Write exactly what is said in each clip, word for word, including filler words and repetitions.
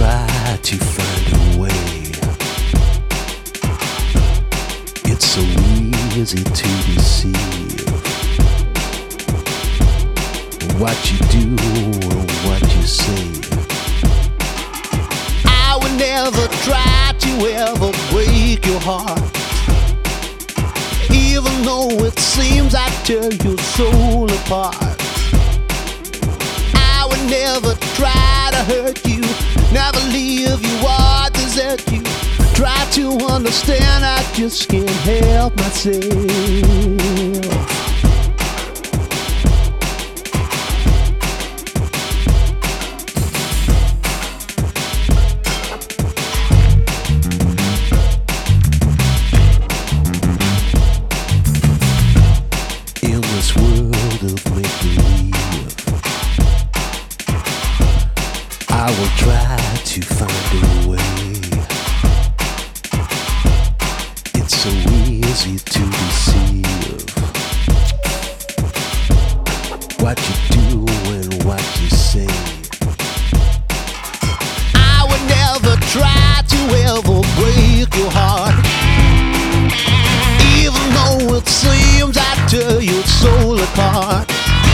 try to find a way. It's so easy to deceive. What you do and what you say. I would never try to ever break your heart, even though it seems I tear your soul apart. I would never try to hurt you, never leave you or desert you. Try to understand, I just can't help myself. In this world of make-believe, I will try to find a way. It's so easy to deceive. What you do and what you say. I would never try to ever break your heart, even though it seems I tear your soul apart.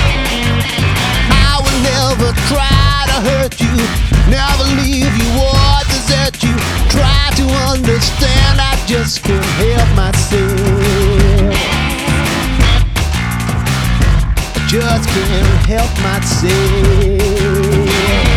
I would never try to hurt you, never leave you or desert you. Try to understand, I just can't help myself. I just can't help myself.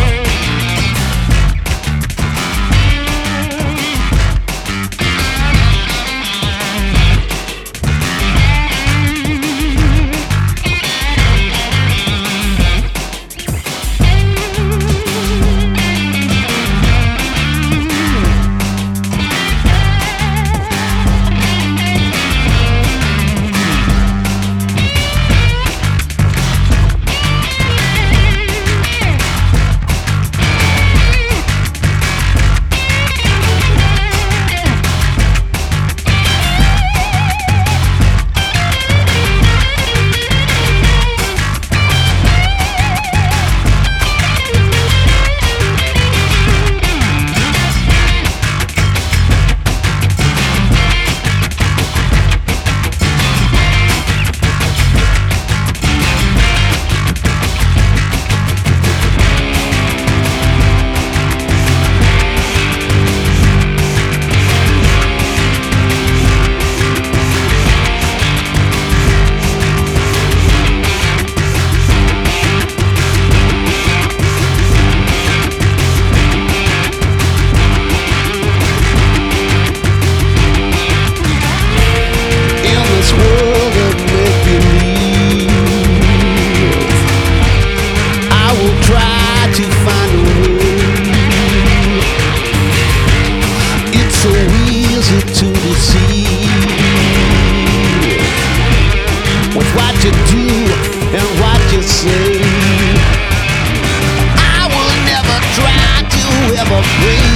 To deceive with what you do and what you say. I will never try to ever break